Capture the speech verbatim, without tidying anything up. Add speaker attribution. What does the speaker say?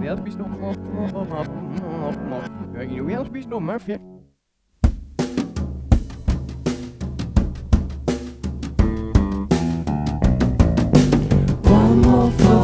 Speaker 1: wil spise noe Jeg vil spise noe Murphy.
Speaker 2: One more